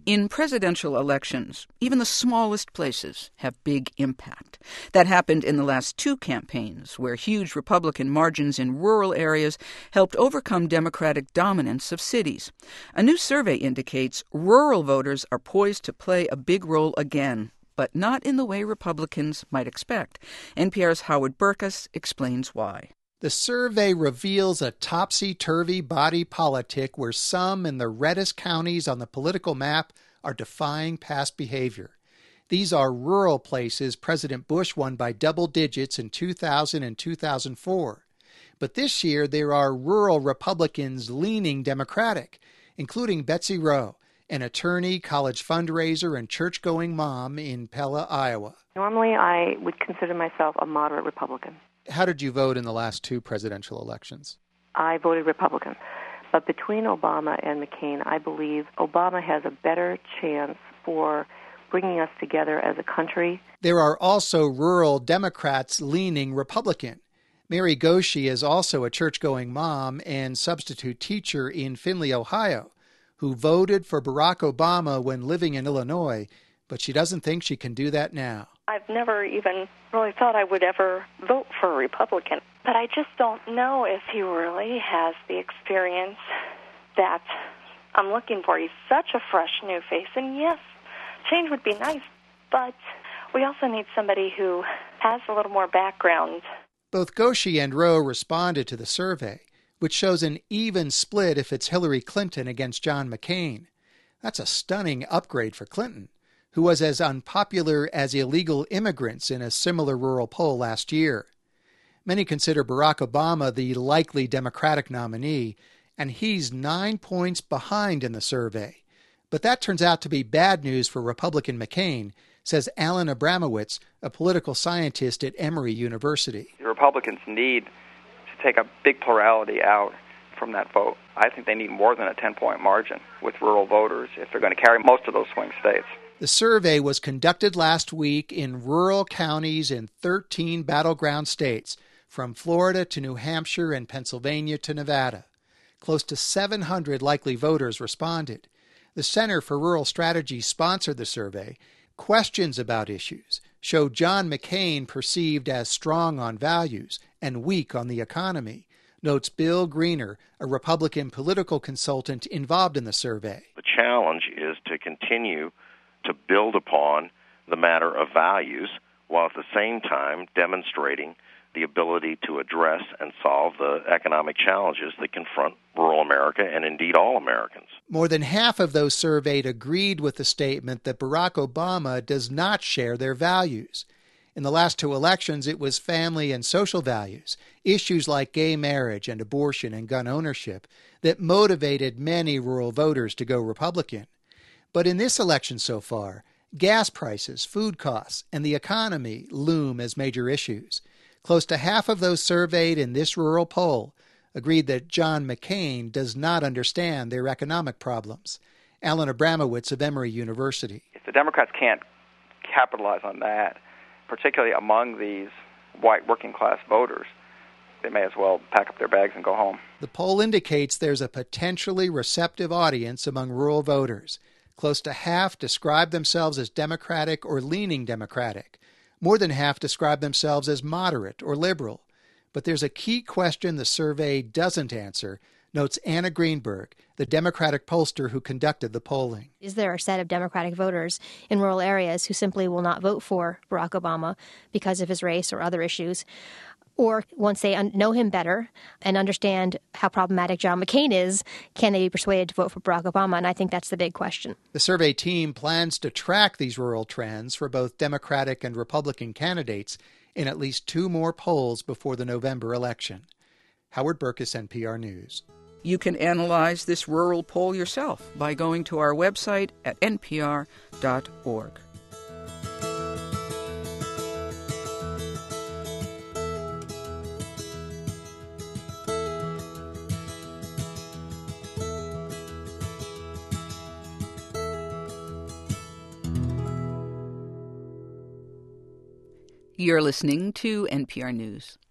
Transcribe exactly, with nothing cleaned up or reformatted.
In presidential elections, even the smallest places have big impact. That happened in the last two campaigns, where huge Republican margins in rural areas helped overcome Democratic dominance of cities. A new survey indicates rural voters are poised to play a big role again, but not in the way Republicans might expect. N P R's Howard Burkus explains why. The survey reveals a topsy-turvy body politic where some in the reddest counties on the political map are defying past behavior. These are rural places President Bush won by double digits in two thousand and two thousand four. But this year there are rural Republicans leaning Democratic, including Betsy Rowe, an attorney, college fundraiser, and church-going mom in Pella, Iowa. Normally I would consider myself a moderate Republican. How did you vote in the last two presidential elections? I voted Republican. But between Obama and McCain, I believe Obama has a better chance for bringing us together as a country. There are also rural Democrats leaning Republican. Mary Goshi is also a church-going mom and substitute teacher in Findlay, Ohio, who voted for Barack Obama when living in Illinois, but she doesn't think she can do that now. I've never even really thought I would ever vote for a Republican. But I just don't know if he really has the experience that I'm looking for. He's such a fresh new face. And yes, change would be nice, but we also need somebody who has a little more background. Both Goshi and Rowe responded to the survey, which shows an even split if it's Hillary Clinton against John McCain. That's a stunning upgrade for Clinton, who was as unpopular as illegal immigrants in a similar rural poll last year. Many consider Barack Obama the likely Democratic nominee, and he's nine points behind in the survey. But that turns out to be bad news for Republican McCain, says Alan Abramowitz, a political scientist at Emory University. The Republicans need to take a big plurality out from that vote. I think they need more than a ten-point margin with rural voters if they're going to carry most of those swing states. The survey was conducted last week in rural counties in thirteen battleground states, from Florida to New Hampshire and Pennsylvania to Nevada. Close to seven hundred likely voters responded. The Center for Rural Strategy sponsored the survey. Questions about issues show John McCain perceived as strong on values and weak on the economy, notes Bill Greener, a Republican political consultant involved in the survey. The challenge is to continue to build upon the matter of values while at the same time demonstrating the ability to address and solve the economic challenges that confront rural America and indeed all Americans. More than half of those surveyed agreed with the statement that Barack Obama does not share their values. In the last two elections, it was family and social values, issues like gay marriage and abortion and gun ownership, that motivated many rural voters to go Republican. But in this election so far, gas prices, food costs, and the economy loom as major issues. Close to half of those surveyed in this rural poll agreed that John McCain does not understand their economic problems. Alan Abramowitz of Emory University. If the Democrats can't capitalize on that, particularly among these white working-class voters, they may as well pack up their bags and go home. The poll indicates there's a potentially receptive audience among rural voters. Close to half describe themselves as Democratic or leaning Democratic. More than half describe themselves as moderate or liberal. But there's a key question the survey doesn't answer, notes Anna Greenberg, the Democratic pollster who conducted the polling. Is there a set of Democratic voters in rural areas who simply will not vote for Barack Obama because of his race or other issues? Or once they un- know him better and understand how problematic John McCain is, can they be persuaded to vote for Barack Obama? And I think that's the big question. The survey team plans to track these rural trends for both Democratic and Republican candidates in at least two more polls before the November election. Howard Burkus, N P R News. You can analyze this rural poll yourself by going to our website at n p r dot org. You're listening to N P R News.